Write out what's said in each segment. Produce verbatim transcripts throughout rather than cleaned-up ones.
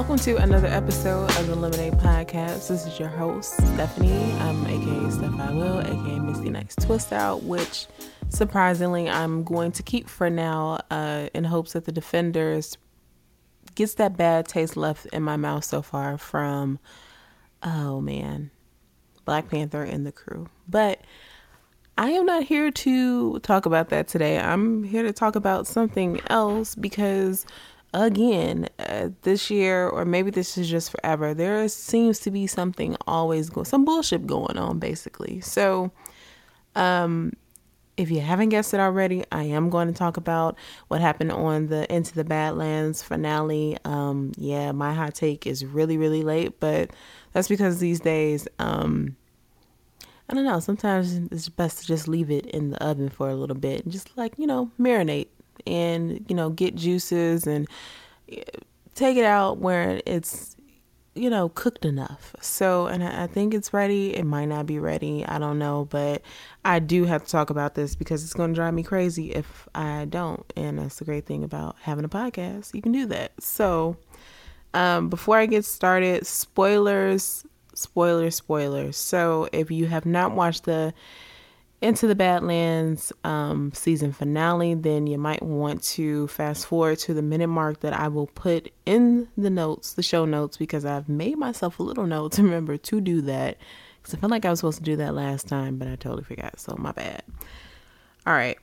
Welcome to another episode of the Lemonade Podcast. This is your host, Stephanie. I'm aka Steph I Will, aka Misty Nice Twist Out, which surprisingly I'm going to keep for now uh, in hopes that the Defenders gets that bad taste left in my mouth so far from, oh man, Black Panther and the crew. But I am not here to talk about that today. I'm here to talk about something else because again, uh, this year, or maybe this is just forever, there seems to be something always going, some bullshit going on, basically. So, um, if you haven't guessed it already, I am going to talk about what happened on the Into the Badlands finale. Um, yeah, my hot take is really, really late, but that's because these days, um, I don't know, sometimes it's best to just leave it in the oven for a little bit and just like, you know, marinate. And, you know, get juices and take it out where it's, you know, cooked enough. So, and I, I think it's ready. It might not be ready. I don't know. But I do have to talk about this because it's going to drive me crazy if I don't. And that's the great thing about having a podcast. You can do that. So, um, before I get started, spoilers, spoilers, spoilers. So if you have not watched the Into the Badlands um, season finale, then you might want to fast forward to the minute mark that I will put in the notes, the show notes, because I've made myself a little note to remember to do that. Because I felt like I was supposed to do that last time, but I totally forgot. So my bad. All right.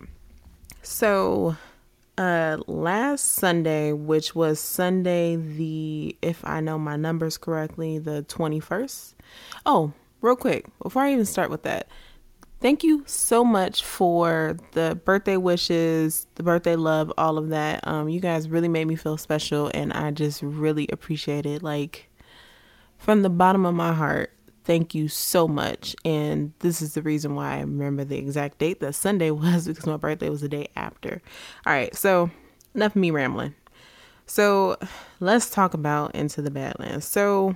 So uh, last Sunday, which was Sunday, the, if I know my numbers correctly, the twenty-first. Oh, real quick, before I even start with that, thank you so much for the birthday wishes, the birthday love, all of that. Um, you guys really made me feel special, and I just really appreciate it. Like, from the bottom of my heart, thank you so much. And this is the reason why I remember the exact date that Sunday was, because my birthday was the day after. All right, so enough of me rambling. So let's talk about Into the Badlands. So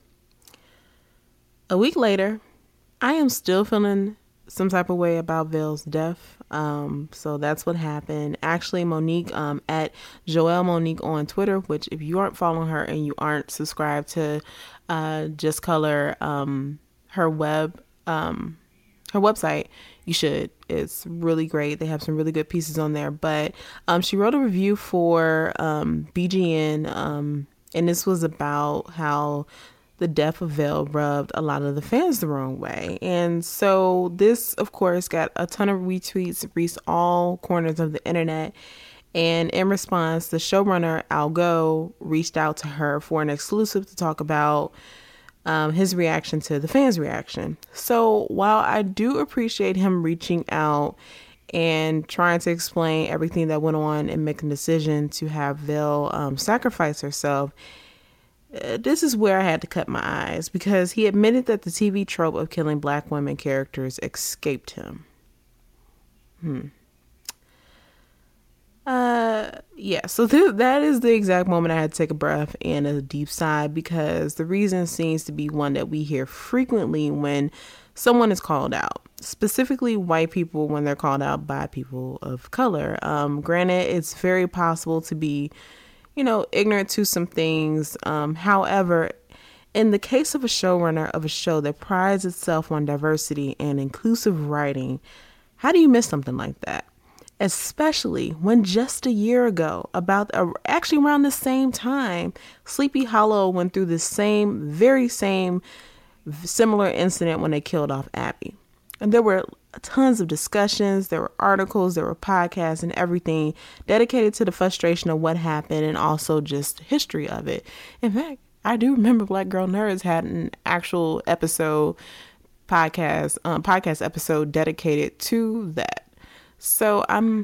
a week later, I am still feeling some type of way about Vale's death. Um, so that's what happened. Actually, Monique, um, at Joelle Monique on Twitter, which if you aren't following her and you aren't subscribed to, uh, Just Color, um, her web, um, her website, you should. It's really great. They have some really good pieces on there, but, um, she wrote a review for, um, B G N, um, and this was about how the death of Vale rubbed a lot of the fans the wrong way. And so this, of course, got a ton of retweets, reached all corners of the internet. And in response, the showrunner, Al Go, reached out to her for an exclusive to talk about um, his reaction to the fans' reaction. So while I do appreciate him reaching out and trying to explain everything that went on and make a decision to have Vale um, sacrifice herself, Uh, this is where I had to cut my eyes, because he admitted that the T V trope of killing Black women characters escaped him. Hmm. Uh, yeah, so th- that is the exact moment I had to take a breath and a deep sigh, because the reason seems to be one that we hear frequently when someone is called out, specifically white people when they're called out by people of color. Um, granted, it's very possible to be, you know, ignorant to some things. Um, however, in the case of a showrunner of a show that prides itself on diversity and inclusive writing, how do you miss something like that? Especially when just a year ago, about uh, actually around the same time, Sleepy Hollow went through the same, very same, similar incident when they killed off Abby. And there were tons of discussions, there were articles, there were podcasts and everything dedicated to the frustration of what happened and also just history of it. In fact, I do remember Black Girl Nerds had an actual episode, podcast, um, podcast episode dedicated to that. So I'm,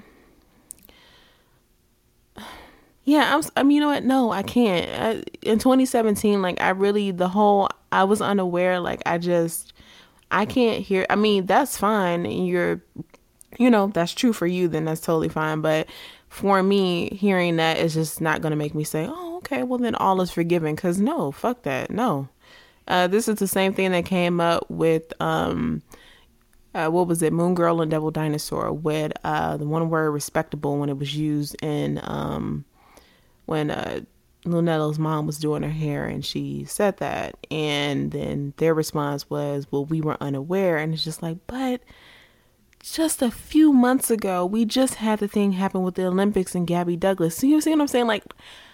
yeah, I'm, I mean, you know what? No, I can't. I, in twenty seventeen, like I really, the whole, I was unaware, like I just, I can't hear. I mean, that's fine. You're, you know, that's true for you. Then that's totally fine. But for me, hearing that is just not going to make me say, oh, okay, well then all is forgiven. Cause no, fuck that. No, uh, this is the same thing that came up with, um, uh, what was it? Moon Girl and Devil Dinosaur, with, uh, the one word respectable when it was used in, um, when, uh, Lunello's mom was doing her hair and she said that. And then their response was, well, we were unaware. And it's just like, but just a few months ago, we just had the thing happen with the Olympics and Gabby Douglas. So you see what I'm saying? Like,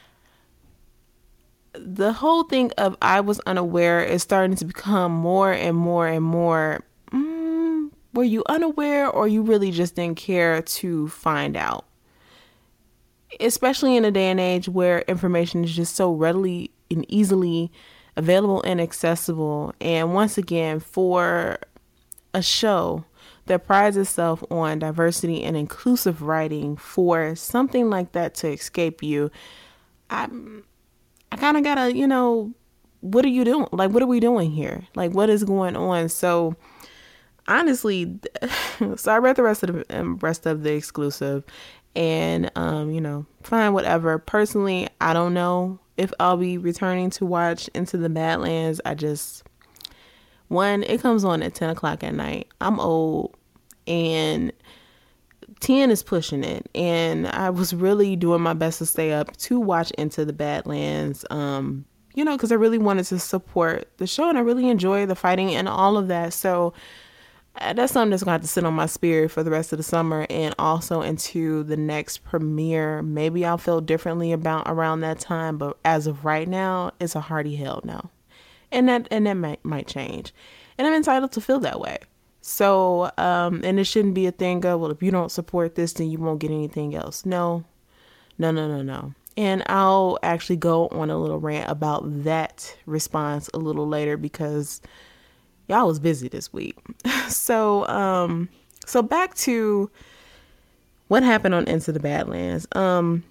the whole thing of I was unaware is starting to become more and more and more, mm, were you unaware or you really just didn't care to find out? Especially in a day and age where information is just so readily and easily available and accessible. And once again, for a show that prides itself on diversity and inclusive writing, for something like that to escape you, I, I kind of gotta, you know, what are you doing? Like, what are we doing here? Like, what is going on? So honestly, so I read the rest of the um, rest of the exclusive. And, um, you know, fine, whatever. Personally, I don't know if I'll be returning to watch Into the Badlands. I just, one, it comes on at ten o'clock at night. I'm old and ten is pushing it. And I was really doing my best to stay up to watch Into the Badlands, um, you know, because I really wanted to support the show and I really enjoy the fighting and all of that. So that's something that's going to have to sit on my spirit for the rest of the summer and also into the next premiere. Maybe I'll feel differently about around that time, but as of right now, it's a hearty hell no. And that and that might, might change. And I'm entitled to feel that way. So, um, and it shouldn't be a thing of, well, if you don't support this, then you won't get anything else. No, no, no, no, no. And I'll actually go on a little rant about that response a little later because y'all was busy this week. So, um, so back to what happened on Into the Badlands. Um,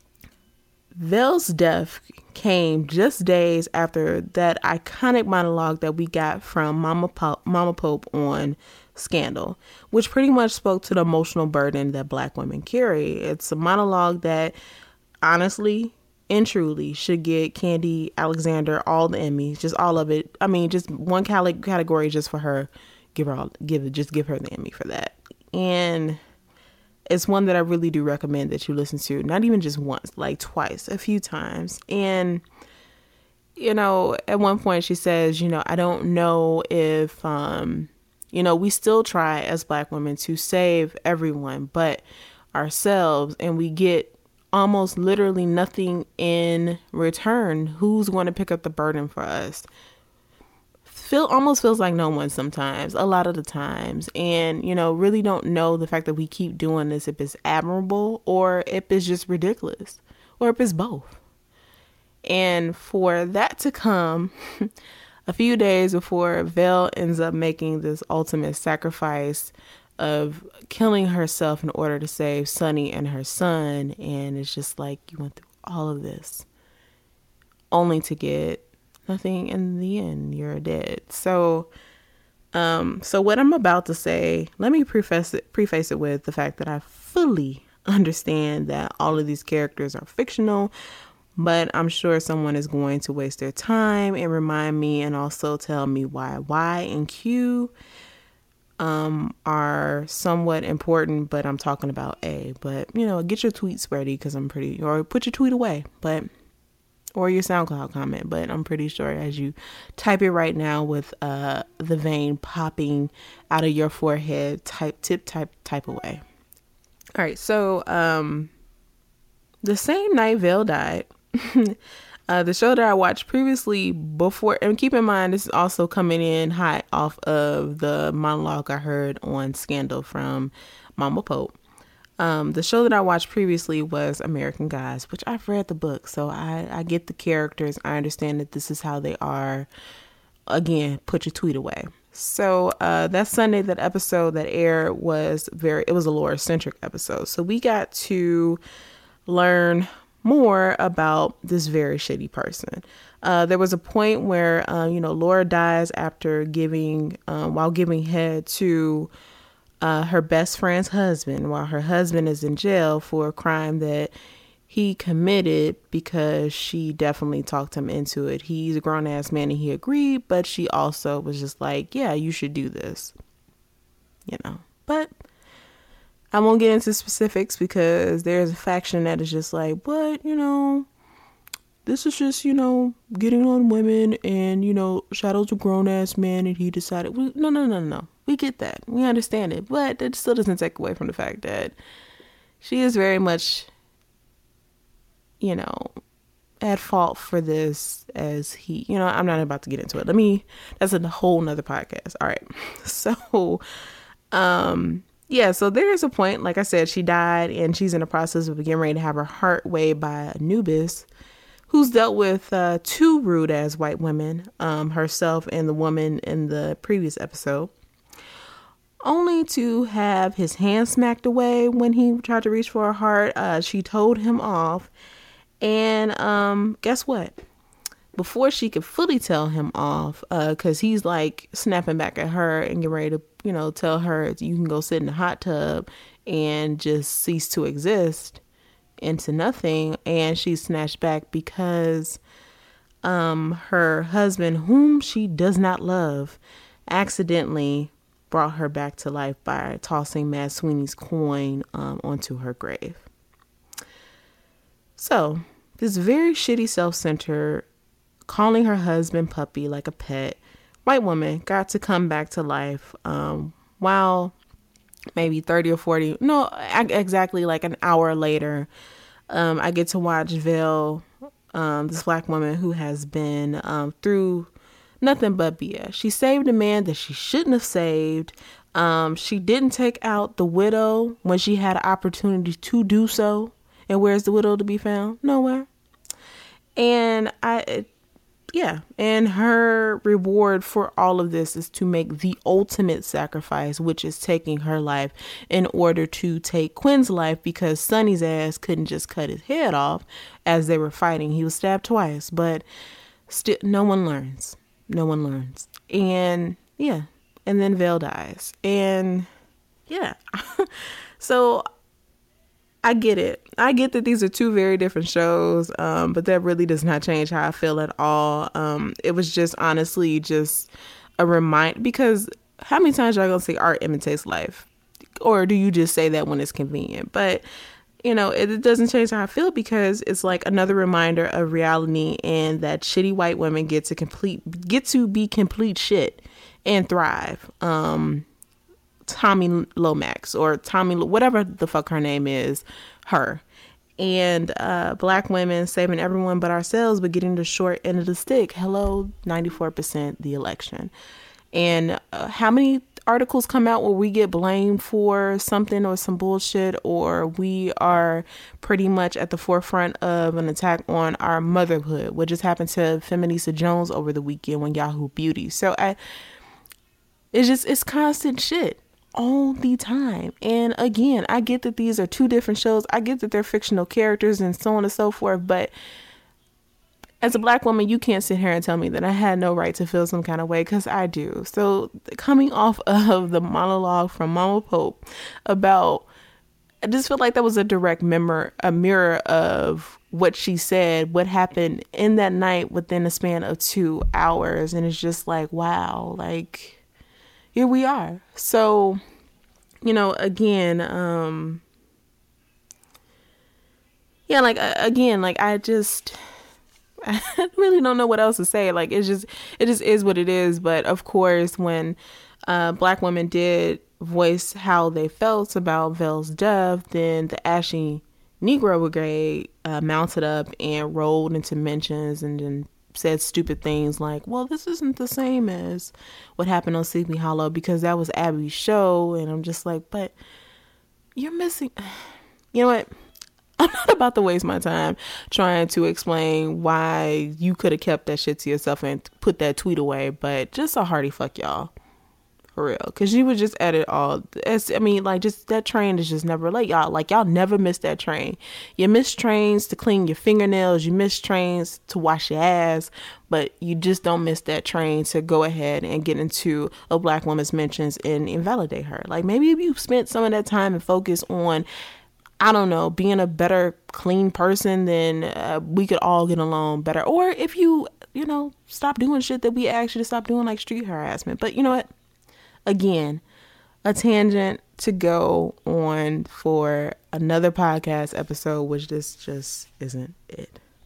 Vel's death came just days after that iconic monologue that we got from Mama Pope, Mama Pope on Scandal, which pretty much spoke to the emotional burden that Black women carry. It's a monologue that honestly and truly should get Candy Alexander all the Emmys, just all of it. I mean, just one category just for her. Give her all, give it, just give her the Emmy for that. And it's one that I really do recommend that you listen to, not even just once, like twice, a few times. And, you know, at one point she says, you know, I don't know if, um, you know, we still try as Black women to save everyone but ourselves, and we get almost literally nothing in return. Who's going to pick up the burden for us? Feel almost feels like no one sometimes, a lot of the times. And, you know, really don't know the fact that we keep doing this, if it's admirable or if it's just ridiculous or if it's both. And for that to come a few days before Vel ends up making this ultimate sacrifice of killing herself in order to save Sonny and her son. And it's just like, you went through all of this only to get nothing in the end. You're dead. So, um, so what I'm about to say, let me preface it, preface it with the fact that I fully understand that all of these characters are fictional, but I'm sure someone is going to waste their time and remind me and also tell me why Y and Q um are somewhat important, but I'm talking about A. But, you know, get your tweets ready because I'm pretty, or put your tweet away, but, or your SoundCloud comment, but I'm pretty sure as you type it right now with uh the vein popping out of your forehead, type, tip, type, type away. All right, so um the same night Vel died, Uh, the show that I watched previously before, and keep in mind, this is also coming in hot off of the monologue I heard on Scandal from Mama Pope. Um, the show that I watched previously was American Gods, which I've read the book, so I, I get the characters. I understand that this is how they are. Again, put your tweet away. So uh, that Sunday, that episode that aired was very, it was a lore-centric episode. So we got to learn more about this very shitty person. Uh, there was a point where, uh, you know, Laura dies after giving, um, while giving head to uh, her best friend's husband, while her husband is in jail for a crime that he committed because she definitely talked him into it. He's a grown ass man and he agreed, but she also was just like, yeah, you should do this, you know, but I won't get into specifics because there's a faction that is just like, but, you know, this is just, you know, getting on women, and, you know, Shadow's a grown-ass man, and he decided, we, no, no, no, no, we get that. We understand it. But that still doesn't take away from the fact that she is very much, you know, at fault for this, as he, you know, I'm not about to get into it. Let me, that's a whole nother podcast. All right. So, um, yeah, so there is a point, like I said, she died, and she's in the process of getting ready to have her heart weighed by Anubis, who's dealt with uh, two rude ass white women, um, herself and the woman in the previous episode, only to have his hand smacked away when he tried to reach for her heart. Uh, she told him off. And um, guess what? Before she could fully tell him off, because uh, he's like snapping back at her and getting ready to, you know, tell her you can go sit in the hot tub and just cease to exist into nothing. And she snatched back because um, her husband, whom she does not love, accidentally brought her back to life by tossing Mad Sweeney's coin um, onto her grave. So this very shitty, self-centered, calling her husband puppy like a pet white woman got to come back to life um, while maybe thirty or forty, no, exactly like an hour later, um, I get to watch Vel, um, this black woman who has been um, through nothing but B S. She saved a man that she shouldn't have saved. Um, she didn't take out the widow when she had an opportunity to do so. And where's the widow to be found? Nowhere. And I, yeah. And her reward for all of this is to make the ultimate sacrifice, which is taking her life in order to take Quinn's life, because Sonny's ass couldn't just cut his head off as they were fighting. He was stabbed twice, but still, no one learns. No one learns. And yeah. And then Vel dies. And yeah. So I get it. I get that these are two very different shows, um, but that really does not change how I feel at all. Um, it was just honestly just a reminder, because how many times y'all gonna say art imitates life? Or do you just say that when it's convenient? But, you know, it, it doesn't change how I feel, because it's like another reminder of reality, and that shitty white women get to complete, get to be complete shit and thrive. Um, Tommy Lomax, or Tommy, whatever the fuck her name is, her. And uh, black women saving everyone but ourselves, but getting the short end of the stick. Hello, ninety-four percent the election. And uh, how many articles come out where we get blamed for something or some bullshit, or we are pretty much at the forefront of an attack on our motherhood, what just happened to Feminista Jones over the weekend when Yahoo Beauty. So I, it's just, it's constant shit all the time. And again, I get that these are two different shows. I get that they're fictional characters and so on and so forth. But as a black woman, you can't sit here and tell me that I had no right to feel some kind of way, because I do. So coming off of the monologue from Mama Pope about, I just feel like that was a direct mirror, a mirror of what she said, what happened in that night within a span of two hours. And it's just like, wow, like, here we are. So, you know, again, um, yeah, like, uh, again, like, I just, I really don't know what else to say. Like, it's just, it just is what it is. But of course, when uh, black women did voice how they felt about Vel's death, then the Ashy Negro Brigade uh, mounted up and rolled into mentions, and then said stupid things like, well, this isn't the same as what happened on Sleepy Hollow, because that was Abby's show. And I'm just like, but you're missing, you know what? I'm not about to waste my time trying to explain why you could have kept that shit to yourself and put that tweet away. But just a hearty fuck y'all. For real. Because you would just edit all. It's, I mean, like, just that train is just never late, y'all. Like, y'all never miss that train. You miss trains to clean your fingernails. You miss trains to wash your ass. But you just don't miss that train to go ahead and get into a black woman's mentions and invalidate her. Like, maybe if you spent some of that time and focus on, I don't know, being a better, clean person, then uh, we could all get along better. Or if you, you know, stop doing shit that we actually stop doing, like street harassment. But you know what? Again, a tangent to go on for another podcast episode, which this just isn't it.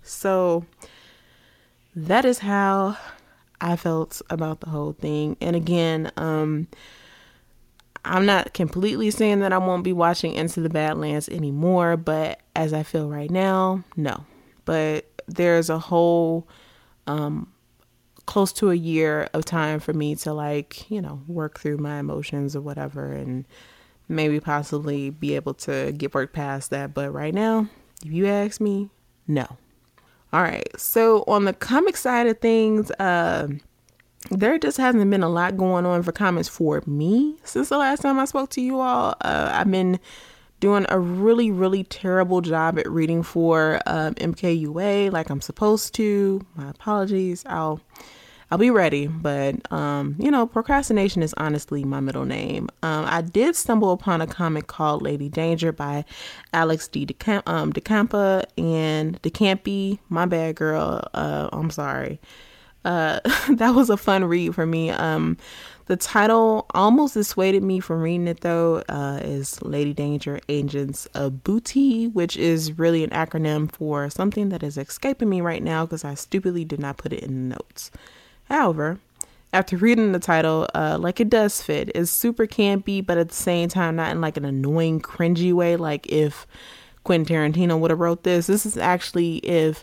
So that is how I felt about the whole thing. And again, um, I'm not completely saying that I won't be watching Into the Badlands anymore, but as I feel right now, no. But there's a whole um, close to a year of time for me to, like, you know, work through my emotions or whatever, and maybe possibly be able to get work past that. But right now, if you ask me, no. All right. So on the comic side of things, uh, there just hasn't been a lot going on for comics for me since the last time I spoke to you all. Uh, I've been doing a really, really terrible job at reading for um, M K U A like I'm supposed to. My apologies. I'll I'll be ready. But, um, you know, procrastination is honestly my middle name. Um, I did stumble upon a comic called Lady Danger by Alex D. DeCamp- um, DeCampa and DeCampi. My bad, girl. Uh, I'm sorry. Uh, that was a fun read for me. Um, the title almost dissuaded me from reading it, though, uh, is Lady Danger Agents of Booty, which is really an acronym for something that is escaping me right now because I stupidly did not put it in the notes. However, after reading the title, uh, like it does fit. It's super campy, but at the same time, not in like an annoying, cringy way. Like if Quentin Tarantino would have wrote this, this is actually if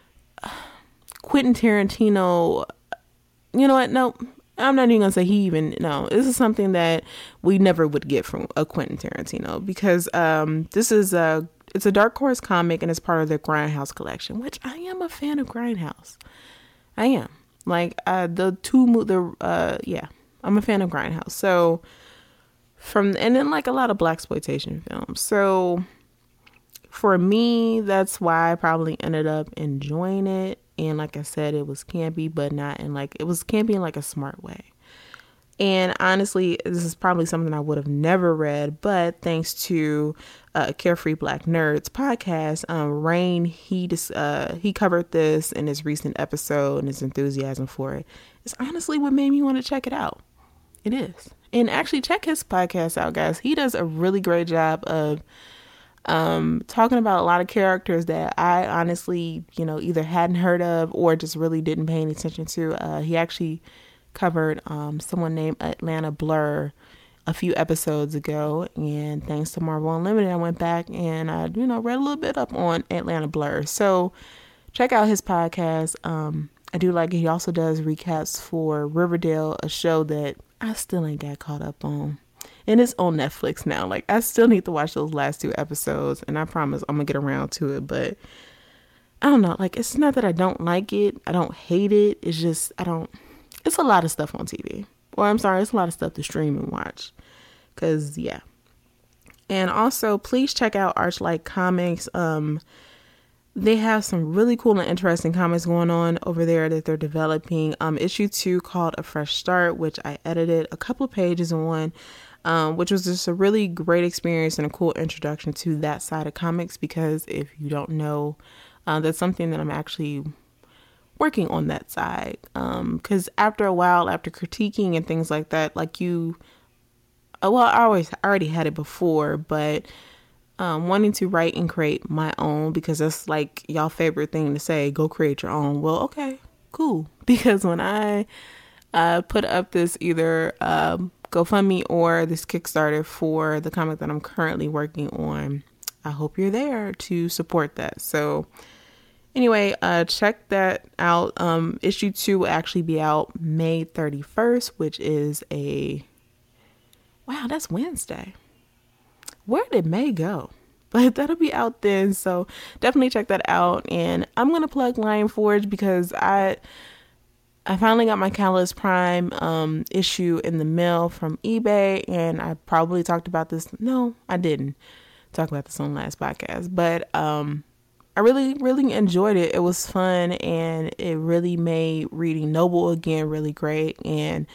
Quentin Tarantino, you know what? No, I'm not even gonna say he even, no, this is something that we never would get from a Quentin Tarantino, because um, this is a, it's a Dark Horse comic and it's part of the Grindhouse collection, which I am a fan of Grindhouse. I am. Like, uh, the two, the, uh, yeah, I'm a fan of Grindhouse. So, from, and then, like, a lot of blaxploitation films. So, for me, that's why I probably ended up enjoying it. And like I said, it was campy, but not in, like, it was campy in, like, a smart way. And honestly, this is probably something I would have never read, but thanks to uh, Carefree Black Nerds podcast, um, Rain, he just, uh, he covered this in his recent episode, and his enthusiasm for it is honestly what made me want to check it out. It is. And actually check his podcast out, guys. He does a really great job of um, talking about a lot of characters that I honestly, you know, either hadn't heard of or just really didn't pay any attention to. Uh, he actually covered um, someone named Atlanta Blur a few episodes ago, and thanks to Marvel Unlimited, I went back and I, you know, read a little bit up on Atlanta Blur. So check out his podcast. Um, I do like it. He also does recaps for Riverdale, a show that I still ain't got caught up on, and it's on Netflix now. Like, I still need to watch those last two episodes, and I promise I'm gonna get around to it. But I don't know. Like, it's not that I don't like it. I don't hate it. It's just I don't. It's a lot of stuff on T V. Well, I'm sorry, it's a lot of stuff to stream and watch. Because, yeah. And also, please check out Archlight Comics. Um, they have some really cool and interesting comics going on over there that they're developing. Um, issue two called A Fresh Start, which I edited a couple of pages on, um, which was just a really great experience and a cool introduction to that side of comics. Because if you don't know, uh, that's something that I'm actually working on that side, um because after a while, after critiquing and things like that, like you uh, well I always I already had it before, but um wanting to write and create my own, because that's like y'all favorite thing to say, go create your own. Well, okay, cool. Because when I uh put up this either um GoFundMe or this Kickstarter for the comic that I'm currently working on, I hope you're there to support that. So anyway, uh, check that out. Um, issue two will actually be out May thirty-first, which is a, wow, that's Wednesday. Where did May go? But that'll be out then. So definitely check that out. And I'm going to plug Lion Forge because I, I finally got my Catalyst Prime um, issue in the mail from eBay. And I probably talked about this. No, I didn't talk about this on the last podcast. But, um, I really, really enjoyed it. It was fun, and it really made reading Noble again really great. And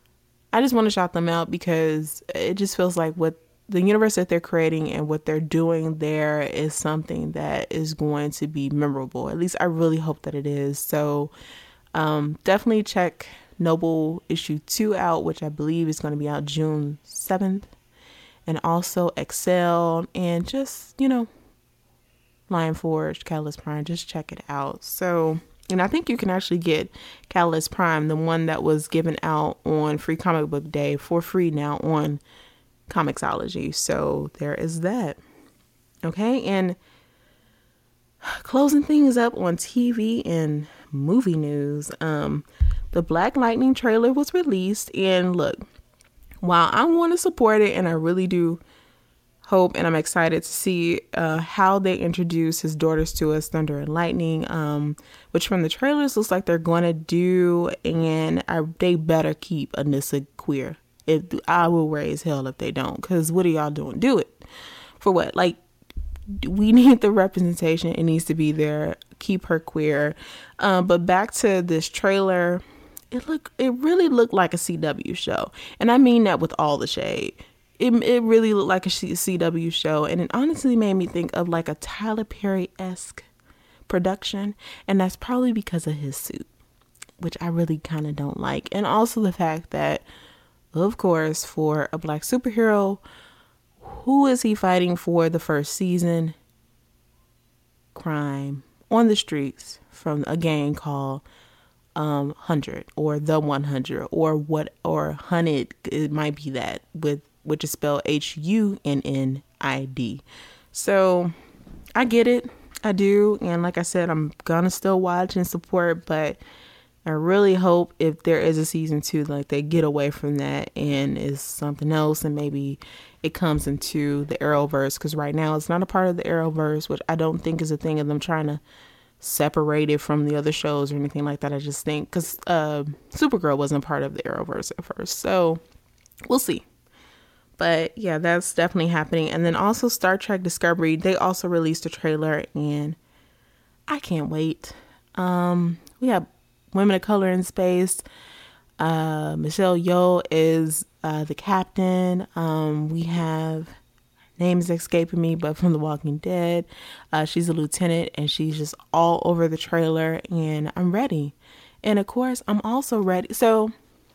I just want to shout them out because it just feels like what the universe that they're creating and what they're doing there is something that is going to be memorable. At least I really hope that it is. So um, definitely check Noble issue two out, which I believe is going to be out June seventh. And also Excel, and just, you know, Lion Forge, Catalyst Prime. Just check it out. So, and I think you can actually get Catalyst Prime, the one that was given out on Free Comic Book Day, for free now on Comixology. So there is that. Okay, and closing things up on T V and movie news. Um, the Black Lightning trailer was released, and look, while I want to support it, and I really do hope, and I'm excited to see uh, how they introduce his daughters to us, Thunder and Lightning, um, which from the trailers looks like they're going to do, and I, they better keep Anissa queer. It, I will raise hell if they don't, because what are y'all doing? Do it. For what? Like, we need the representation. It needs to be there. Keep her queer. Um, but back to this trailer, it look it really looked like a C W show, and I mean that with all the shade. It it really looked like a C W show, and it honestly made me think of like a Tyler Perry-esque production, and that's probably because of his suit, which I really kind of don't like, and also the fact that, of course, for a black superhero, who is he fighting for the first season? Crime on the streets from a gang called um one hundred or the one hundred or what or Hunted. It might be that, with which is spelled H U N N I D. So I get it. I do. And like I said, I'm gonna still watch and support, but I really hope if there is a season two, like they get away from that and is something else, and maybe it comes into the Arrowverse, because right now it's not a part of the Arrowverse, which I don't think is a thing of them trying to separate it from the other shows or anything like that. I just think because uh, Supergirl wasn't part of the Arrowverse at first, so we'll see. But yeah, that's definitely happening. And then also Star Trek Discovery, they also released a trailer, and I can't wait. Um, we have women of color in space. Uh, Michelle Yeoh is uh, the captain. Um, we have, names escaping me, but from The Walking Dead, uh, she's a lieutenant, and she's just all over the trailer, and I'm ready. And of course, I'm also ready. So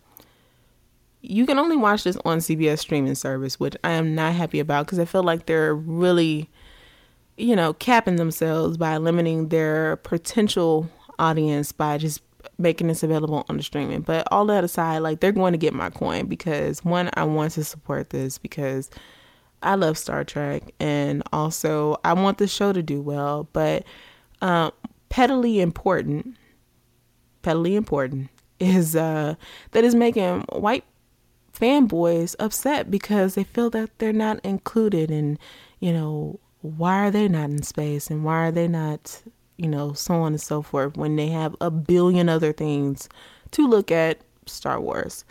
you can only watch this on C B S streaming service, which I am not happy about, because I feel like they're really, you know, capping themselves by limiting their potential audience by just making this available on the streaming. But all that aside, like, they're going to get my coin, because one, I want to support this because I love Star Trek, and also I want the show to do well. But um, pettily important, pettily important is uh, that is making white fanboys upset because they feel that they're not included, and, you know, why are they not in space, and why are they not, you know, so on and so forth, when they have a billion other things to look at Star Wars.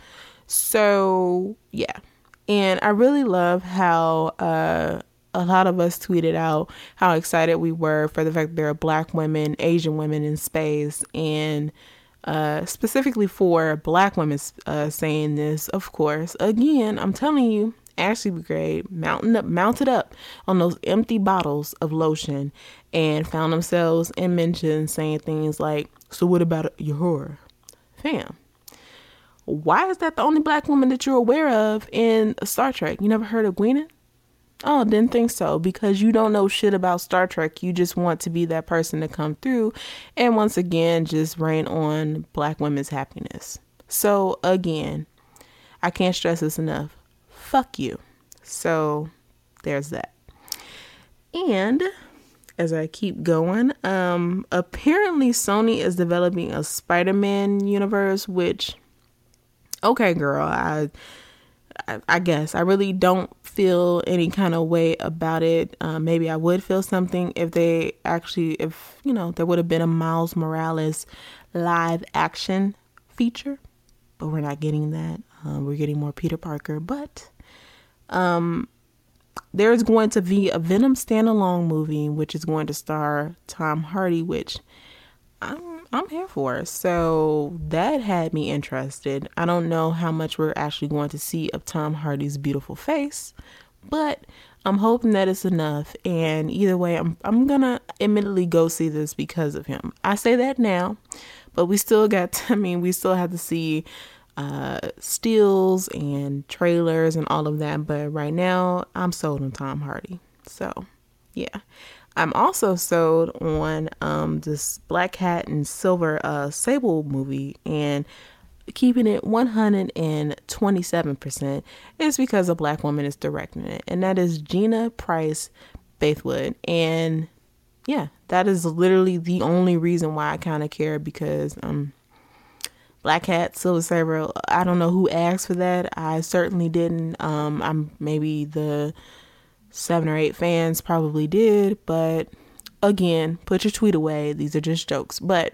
So yeah. And I really love how uh, a lot of us tweeted out how excited we were for the fact that there are black women, Asian women in space, and uh, specifically for black women uh, saying this. Of course, again, I'm telling you, Ashley Brigade mounted up, mounted up on those empty bottles of lotion, and found themselves in mentions saying things like, "So what about your horror, fam? Why is that the only black woman that you're aware of in Star Trek? You never heard of Gwyneth? Oh, didn't think so, because you don't know shit about Star Trek. You just want to be that person to come through and once again just rain on black women's happiness." So again, I can't stress this enough. Fuck you. So there's that. And as I keep going, um, apparently Sony is developing a Spider-Man universe, which, okay, girl, I, I, I guess I really don't feel any kind of way about it. Uh, maybe I would feel something if they actually, if, you know, there would have been a Miles Morales live action feature, but we're not getting that. Uh, we're getting more Peter Parker, but um, there's going to be a Venom standalone movie, which is going to star Tom Hardy, which I'm I'm here for. So that had me interested. I don't know how much we're actually going to see of Tom Hardy's beautiful face, but I'm hoping that it's enough. And either way, I'm I'm gonna admittedly go see this because of him. I say that now, but we still got to, I mean, we still have to see uh stills and trailers and all of that. But right now, I'm sold on Tom Hardy. So yeah. I'm also sold on um, this Black Cat and Silver uh, Sable movie, and keeping it one hundred twenty-seven percent is because a Black woman is directing it, and that is Gina Prince Bythewood. And yeah, that is literally the only reason why I kind of care, because um, Black Cat, Silver Sable, I don't know who asked for that. I certainly didn't. Um, I'm maybe the seven or eight fans probably did, but again, put your tweet away. These are just jokes, but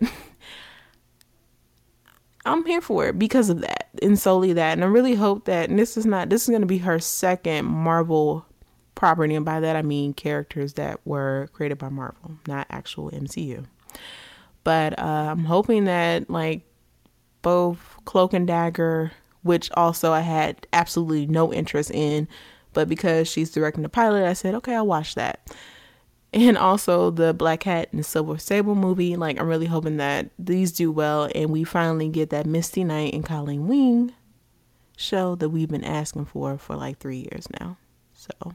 I'm here for it because of that, and solely that. And I really hope that, and this is not, this is going to be her second Marvel property, and by that I mean characters that were created by Marvel, not actual M C U. But uh, I'm hoping that like both Cloak and Dagger, which also I had absolutely no interest in, but because she's directing the pilot, I said, okay, I'll watch that. And also the Black Cat and Silver Sable movie, like I'm really hoping that these do well and we finally get that Misty Knight and Colleen Wing show that we've been asking for for like three years now. So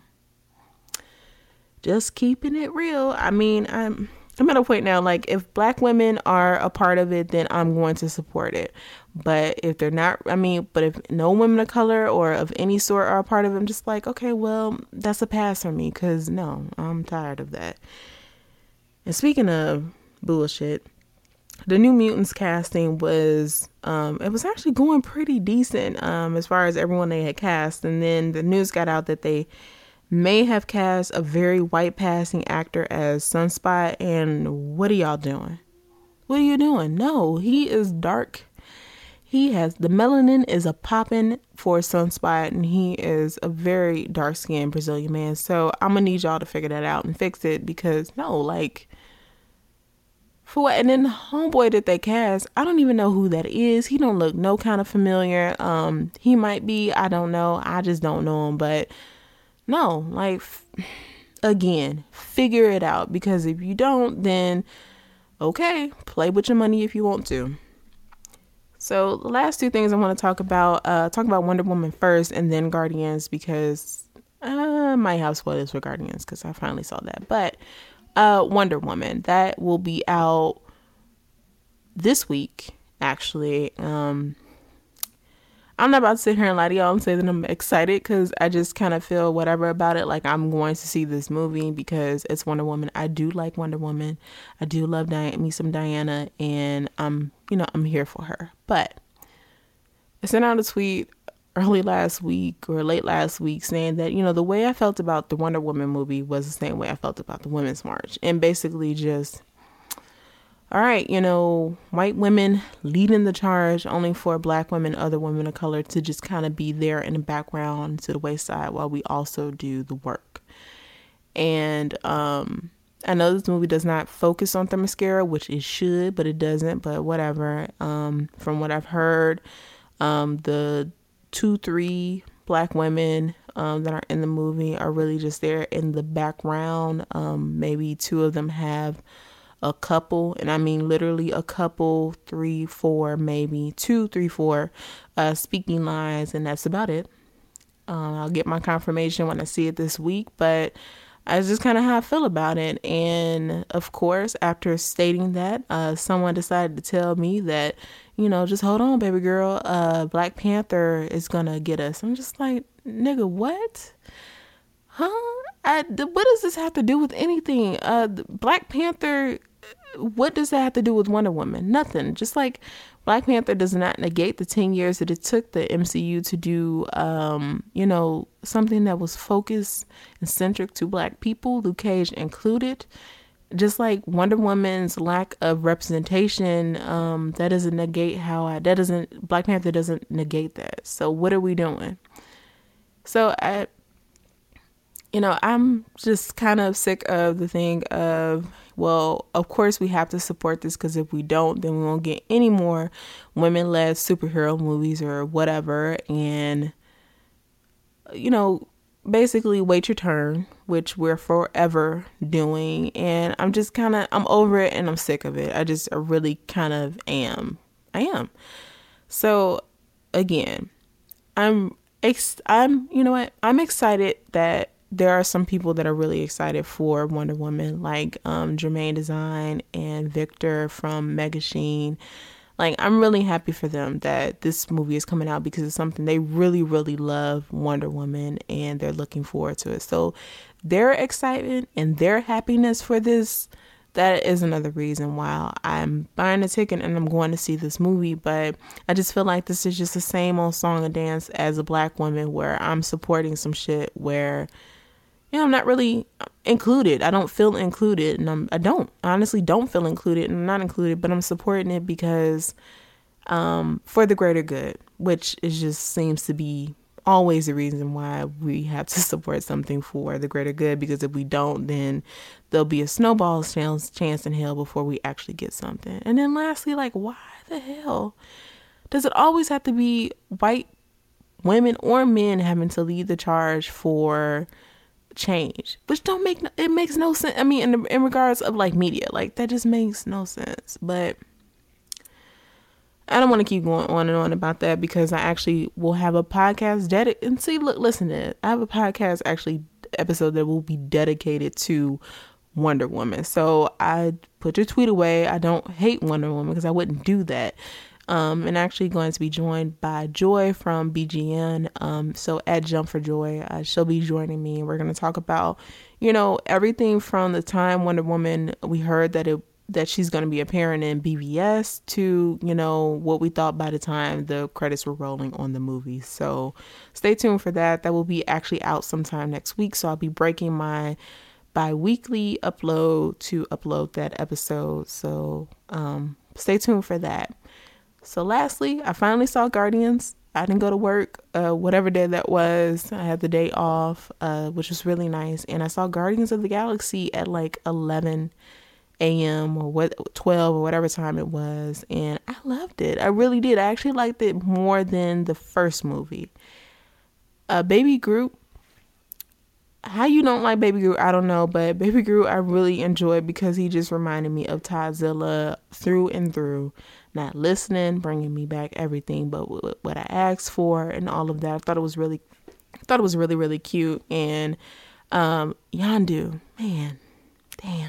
just keeping it real. I mean, I'm I'm at a point now, like if Black women are a part of it, then I'm going to support it. But if they're not, I mean, but if no women of color or of any sort are a part of it, I'm just like, okay, well, that's a pass for me, because no, I'm tired of that. And speaking of bullshit, the New Mutants casting was, um, it was actually going pretty decent um, as far as everyone they had cast. And then the news got out that they may have cast a very white passing actor as Sunspot. And what are y'all doing? What are you doing? No, he is dark. He has, the melanin is a popping for Sunspot, and he is a very dark skinned Brazilian man. So I'm gonna need y'all to figure that out and fix it, because no, like, for what? And then the homeboy that they cast, I don't even know who that is. He don't look no kind of familiar. Um, he might be, I don't know. I just don't know him, but no, like, f- again, figure it out, because if you don't, then okay, play with your money if you want to. So the last two things I want to talk about, uh, talk about Wonder Woman first, and then Guardians, because uh, I might have spoilers for Guardians because I finally saw that. But uh, Wonder Woman, that will be out this week, actually. Um, I'm not about to sit here and lie to y'all and say that I'm excited, because I just kind of feel whatever about it. Like I'm going to see this movie because it's Wonder Woman. I do like Wonder Woman. I do love Diana, me some Diana, and I'm, you know, I'm here for her. But I sent out a tweet early last week or late last week saying that, you know, the way I felt about the Wonder Woman movie was the same way I felt about the Women's March, and basically just, all right, you know, white women leading the charge, only for Black women, other women of color to just kind of be there in the background to the wayside while we also do the work. And um, I know this movie does not focus on Themyscira, which it should, but it doesn't, but whatever. Um, from what I've heard, um, the two, three Black women um, that are in the movie are really just there in the background. Um, maybe two of them have a couple, and I mean literally a couple, three, four, maybe two, three, four uh, speaking lines, and that's about it. Uh, I'll get my confirmation when I see it this week, but that's just kind of how I feel about it. And of course, after stating that, uh, someone decided to tell me that, you know, just hold on, baby girl, uh, Black Panther is gonna get us. I'm just like, nigga, what? Huh? I, what does this have to do with anything? Uh, Black Panther, what does that have to do with Wonder Woman? Nothing. Just like Black Panther does not negate the ten years that it took the M C U to do, um, you know, something that was focused and centric to Black people, Luke Cage included. Just like Wonder Woman's lack of representation, um, that doesn't negate how I, that doesn't, Black Panther doesn't negate that. So what are we doing? So I, you know, I'm just kind of sick of the thing of, well, of course we have to support this, because if we don't, then we won't get any more women-led superhero movies or whatever. And, you know, basically wait your turn, which we're forever doing. And I'm just kind of, I'm over it and I'm sick of it. I just I really kind of am. I am. So again, I'm, ex- I'm, you know what? I'm excited that there are some people that are really excited for Wonder Woman, like um, Jermaine Design and Victor from Megashine. Like, I'm really happy for them that this movie is coming out because it's something they really, really love, Wonder Woman, and they're looking forward to it. So their excitement and their happiness for this, that is another reason why I'm buying a ticket and I'm going to see this movie. But I just feel like this is just the same old song and dance as a Black woman, where I'm supporting some shit where, you know, I'm not really included. I don't feel included, and I'm, I don't I honestly don't feel included, and I'm not included, but I'm supporting it because um, for the greater good, which is just seems to be always the reason why we have to support something for the greater good, because if we don't, then there'll be a snowball chance, chance in hell before we actually get something. And then lastly, like, why the hell does it always have to be white women or men having to lead the charge for change? Which don't make, it makes no sense. I mean, in, in regards of like media, like that just makes no sense. But I don't want to keep going on and on about that, because I actually will have a podcast dedicated. And see, look, listen to it. I have a podcast actually episode that will be dedicated to Wonder Woman. So I put your tweet away. I don't hate Wonder Woman, because I wouldn't do that. Um, and actually going to be joined by Joy from B G N. Um, so at Jump for Joy, uh, she'll be joining me, and we're going to talk about, you know, everything from the time Wonder Woman, we heard that it that she's going to be appearing in B V S, to, you know, what we thought by the time the credits were rolling on the movie. So stay tuned for that. That will be actually out sometime next week. So I'll be breaking my bi-weekly upload to upload that episode. So um, stay tuned for that. So lastly, I finally saw Guardians. I didn't go to work, uh, whatever day that was. I had the day off, uh, which was really nice. And I saw Guardians of the Galaxy at like eleven a.m. or what, twelve or whatever time it was, and I loved it. I really did. I actually liked it more than the first movie. Uh, Baby Groot. How you don't like Baby Groot, I don't know, but Baby Groot I really enjoyed because he just reminded me of Godzilla through and through. Not listening, bringing me back everything but what I asked for and all of that. I thought it was really, I thought it was really really cute. And um, Yondu, man, damn.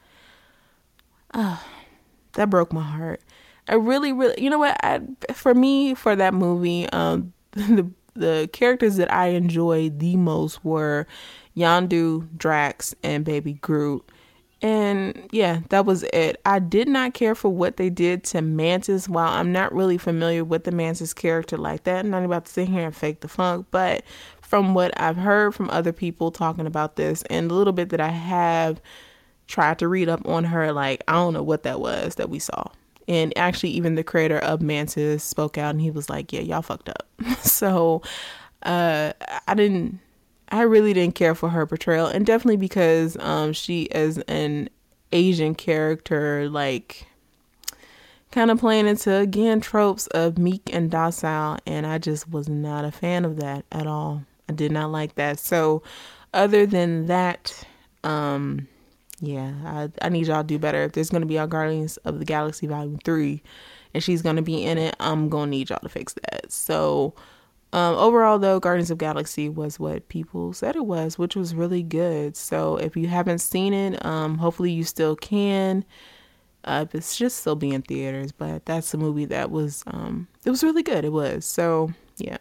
Oh, that broke my heart. I really, really, you know what? I, for me, for that movie, um, the the characters that I enjoyed the most were Yondu, Drax, and Baby Groot. And yeah, that was it. I did not care for what they did to Mantis. While I'm not really familiar with the Mantis character like that, I'm not about to sit here and fake the funk, but from what I've heard from other people talking about this, and a little bit that I have tried to read up on her, like, I don't know what that was that we saw. And actually, even the creator of Mantis spoke out, and he was like, yeah, y'all fucked up. So uh, I didn't, I really didn't care for her portrayal. And definitely because um, she is an Asian character, like, kind of playing into, again, tropes of meek and docile. And I just was not a fan of that at all. I did not like that. So other than that, um... yeah, I, I need y'all to do better. If there's going to be a Guardians of the Galaxy Volume three and she's going to be in it, I'm going to need y'all to fix that. So um, overall, though, Guardians of the Galaxy was what people said it was, which was really good. So if you haven't seen it, um, hopefully you still can. Uh, it's just still be in theaters, but that's a movie that was, um, it was really good. It was. So, yeah.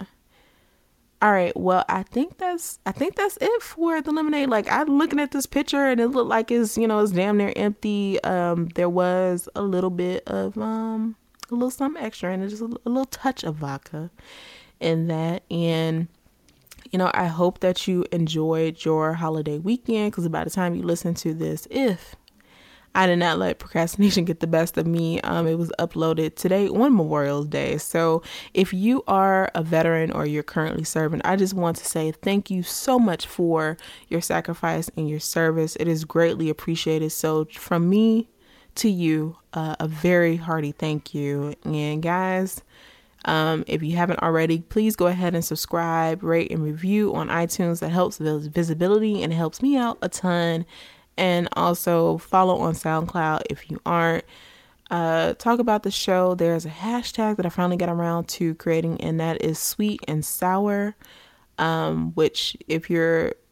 All right, well, I think that's I think that's it for the lemonade. Like, I'm looking at this picture and it looked like it's, you know, it's damn near empty. Um, there was a little bit of um a little something extra and just a, a little touch of vodka in that. And you know, I hope that you enjoyed your holiday weekend, because by the time you listen to this, if I did not let procrastination get the best of me. Um, it was uploaded today on Memorial Day. So if you are a veteran or you're currently serving, I just want to say thank you so much for your sacrifice and your service. It is greatly appreciated. So from me to you, uh, a very hearty thank you. And guys, um, if you haven't already, please go ahead and subscribe, rate, and review on iTunes. That helps with visibility and it helps me out a ton. And also follow on SoundCloud if you aren't. Uh, talk about the show. There's a hashtag that I finally got around to creating, and that is sweet and sour. Um, which if you're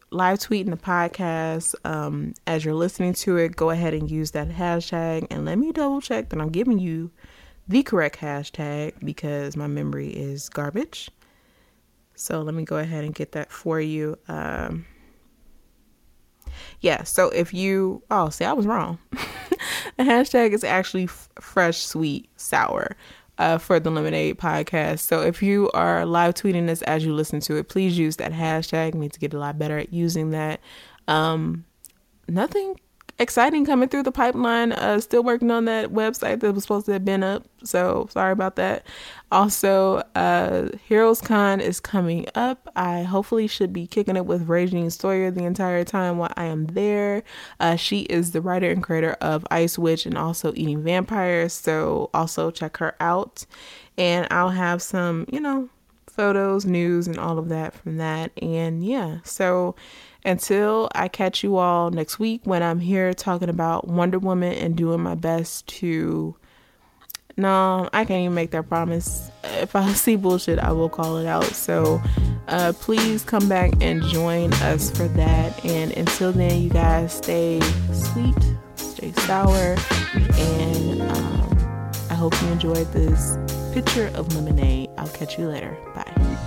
live tweeting the podcast um, as you're listening to it, go ahead and use that hashtag. And let me double check that I'm giving you the correct hashtag because my memory is garbage. So let me go ahead and get that for you. Um, yeah, so if you, oh, see, I was wrong. The hashtag is actually f- fresh, sweet, sour. Uh, for the Lemonade podcast. So if you are live tweeting this as you listen to it, please use that hashtag. I need to get a lot better at using that. Um, nothing exciting coming through the pipeline. Uh, still working on that website that was supposed to have been up. So sorry about that. Also, uh, Heroes Con is coming up. I hopefully should be kicking it with Regine Sawyer the entire time while I am there. Uh, she is the writer and creator of Ice Witch and also Eating Vampires. So also check her out. And I'll have some, you know, photos, news, and all of that from that. And yeah, so until I catch you all next week when I'm here talking about Wonder Woman and doing my best to, no, I can't even make that promise. If I see bullshit, I will call it out. So uh, please come back and join us for that. And until then, you guys stay sweet, stay sour, and um, I hope you enjoyed this picture of lemonade. I'll catch you later. Bye.